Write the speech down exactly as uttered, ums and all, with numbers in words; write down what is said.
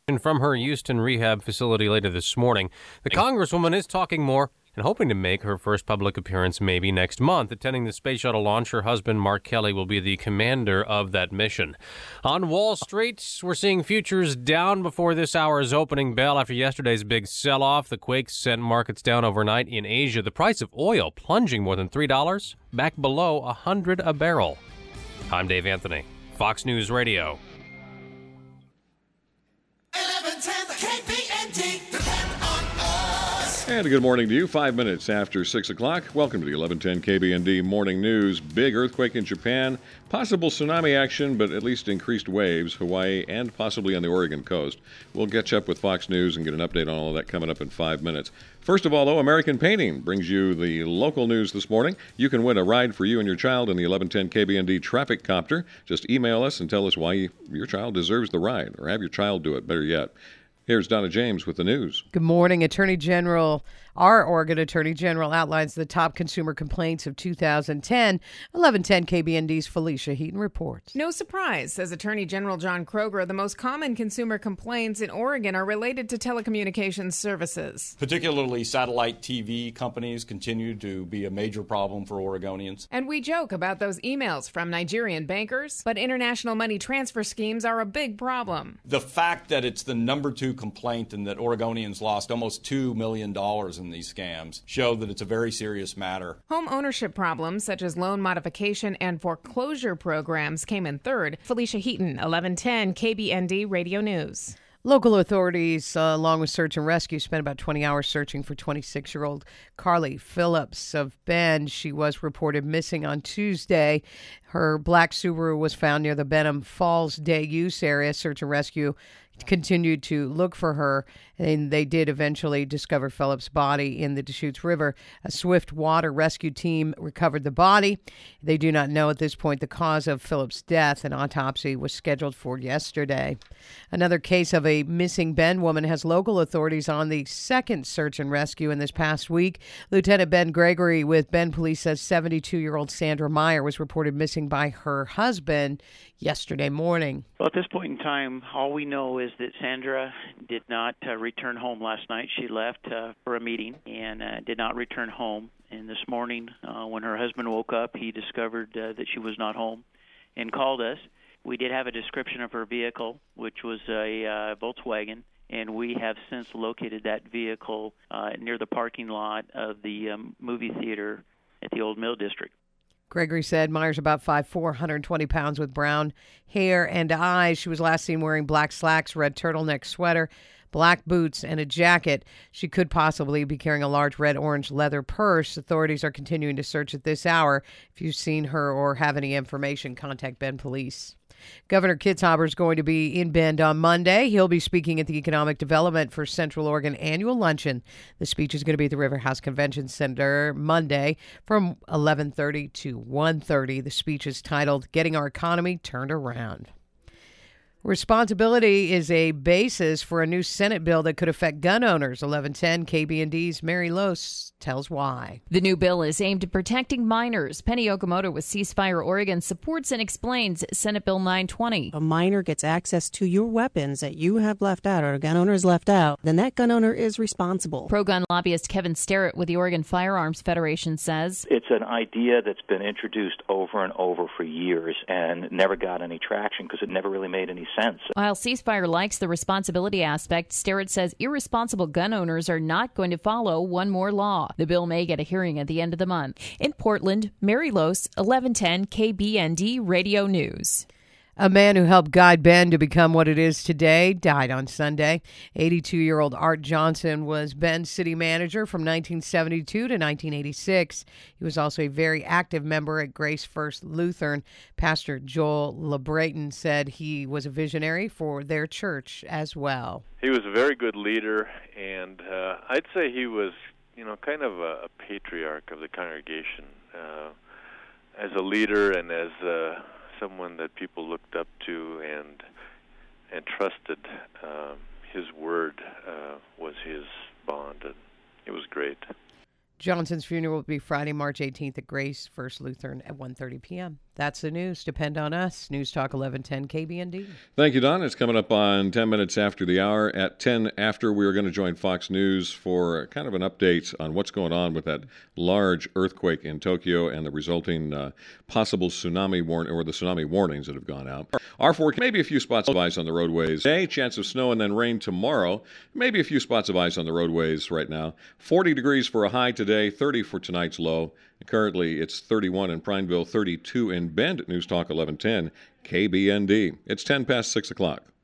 from her Houston rehab facility later this morning. The Congresswoman is talking more and hoping to make her first public appearance maybe next month. Attending the space shuttle launch, her husband, Mark Kelly, will be the commander of that mission. On Wall Street, we're seeing futures down before this hour's opening bell after yesterday's big sell-off. The quake sent markets down overnight in Asia. The price of oil plunging more than three dollars, back below one hundred a barrel. I'm Dave Anthony, Fox News Radio. And a good morning to you. Five minutes after six o'clock. Welcome to the eleven ten K B N D Morning News. Big earthquake in Japan. Possible tsunami action, but at least increased waves. Hawaii and possibly on the Oregon coast. We'll catch up with Fox News and get an update on all of that coming up in five minutes. First of all, though, American Painting brings you the local news this morning. You can win a ride for you and your child in the eleven ten K B N D Traffic Copter. Just email us and tell us why you, your child deserves the ride, or have your child do it, better yet. Here's Donna James with the news. Good morning. Attorney General, our Oregon Attorney General outlines the top consumer complaints of two thousand ten. eleven ten K B N D's Felicia Heaton reports. No surprise, says Attorney General John Kroger, the most common consumer complaints in Oregon are related to telecommunications services. Particularly satellite T V companies continue to be a major problem for Oregonians. And we joke about those emails from Nigerian bankers, but international money transfer schemes are a big problem. The fact that it's the number two complaint and that Oregonians lost almost two million dollars in these scams show that it's a very serious matter. Home ownership problems such as loan modification and foreclosure programs came in third. Felicia Heaton, eleven ten K B N D Radio News. Local authorities, uh, along with search and rescue, spent about twenty hours searching for twenty-six-year-old Carly Phillips of Bend. She was reported missing on Tuesday. Her black Subaru was found near the Benham Falls Day Use area. Search and rescue continued to look for her, and they did eventually discover Phillips' body in the Deschutes River. A swift water rescue team recovered the body. They do not know at this point the cause of Phillips' death. An autopsy was scheduled for yesterday. Another case of a missing Bend woman has local authorities on the second search and rescue in this past week. Lieutenant Ben Gregory with Bend Police says seventy-two-year-old Sandra Meyer was reported missing by her husband yesterday morning. Well, at this point in time, all we know is that Sandra did not uh, return home last night. She left uh, for a meeting and uh, did not return home. And this morning, uh, when her husband woke up, he discovered uh, that she was not home and called us. We did have a description of her vehicle, which was a uh, Volkswagen, and we have since located that vehicle uh, near the parking lot of the um, movie theater at the Old Mill District. Gregory said Myers about five foot four, one hundred twenty pounds with brown hair and eyes. She was last seen wearing black slacks, red turtleneck sweater, black boots, and a jacket. She could possibly be carrying a large red-orange leather purse. Authorities are continuing to search at this hour. If you've seen her or have any information, contact Bend Police. Governor Kitzhaber is going to be in Bend on Monday. He'll be speaking at the Economic Development for Central Oregon annual luncheon. The speech is going to be at the River House Convention Center Monday from eleven thirty to one thirty. The speech is titled Getting Our Economy Turned Around. Responsibility is a basis for a new Senate bill that could affect gun owners. eleven ten K B N D's Mary Lose tells why. The new bill is aimed at protecting minors. Penny Okamoto with Ceasefire Oregon supports and explains Senate Bill nine twenty. A minor gets access to your weapons that you have left out or a gun owner has left out, then that gun owner is responsible. Pro-gun lobbyist Kevin Sterrett with the Oregon Firearms Federation says it's an idea that's been introduced over and over for years and never got any traction because it never really made any sense. While Ceasefire likes the responsibility aspect, Sterrett says irresponsible gun owners are not going to follow one more law. The bill may get a hearing at the end of the month. In Portland, Mary Lose, eleven ten K B N D Radio News. A man who helped guide Bend to become what it is today died on Sunday. eighty-two-year-old Art Johnson was Bend's city manager from nineteen seventy-two to nineteen eighty-six. He was also a very active member at Grace First Lutheran. Pastor Joel LeBrayton said he was a visionary for their church as well. He was a very good leader, and uh, I'd say he was, you know, kind of a, a patriarch of the congregation. Uh, as a leader and as a someone that people looked up to and and trusted. Uh, his word uh, was his bond, and it was great. Johnson's funeral will be Friday, March eighteenth at Grace First Lutheran at one thirty p.m. That's the news. Depend on us. News Talk eleven ten K B N D. Thank you, Don. It's coming up on ten minutes after the hour. At ten after, we are going to join Fox News for kind of an update on what's going on with that large earthquake in Tokyo and the resulting uh, possible tsunami warning, or the tsunami warnings that have gone out. Our forecast, maybe a few spots of ice on the roadways today, chance of snow and then rain tomorrow. Maybe a few spots of ice on the roadways right now. forty degrees for a high today, thirty for tonight's low. Currently, it's thirty-one in Prineville, thirty-two in Bend. News Talk eleven ten K B N D. It's ten past six o'clock.